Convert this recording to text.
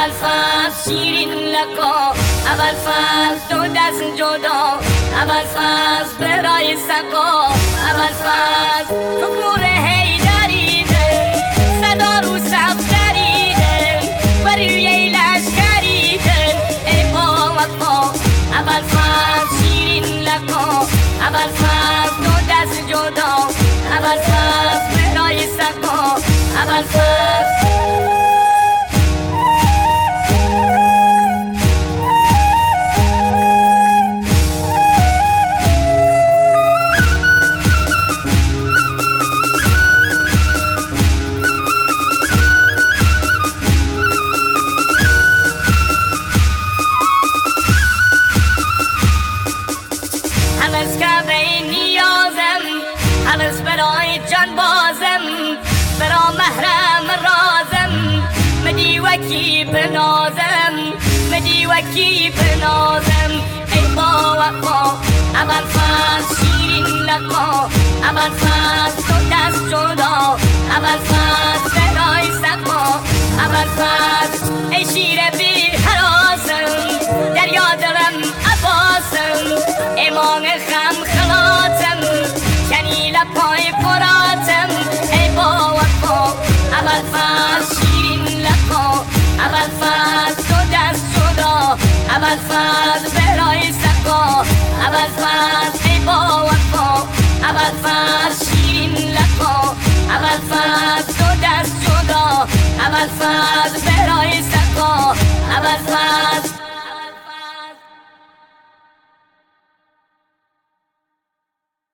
اول فصل شیرین لقا، اول فصل دو دست جدا، اول فصل برای سقا، اول فصل تو کوره هیدریده، صدا رو سب دریده و روی لشکریده ای با وفا. اول فصل شیرین لقا، اول فصل دو دست جدا، اول فصل برای سقا، اول فصل برای جان بازم، برا محرم رازم، مدی وکی بنازم، مدی وکی بنازم ای با وفا. اول فصل شیرین لقا، اول فصل تو دست جدا، اول فصل برای سقا، اول فصل ای شیر بی حراسم، دریا دلم عباسم، ایمان خم خلاتم، کنی لپای فراتم ای با وفا. اول فصل شیرین لقا، اول فصل تو دست جدا، اول فصل برای سقا، اول فصل ای با وفا. اول فصل شیرین لقا، اول فصل تو دست جدا، اول فصل برای سقا، اول فصل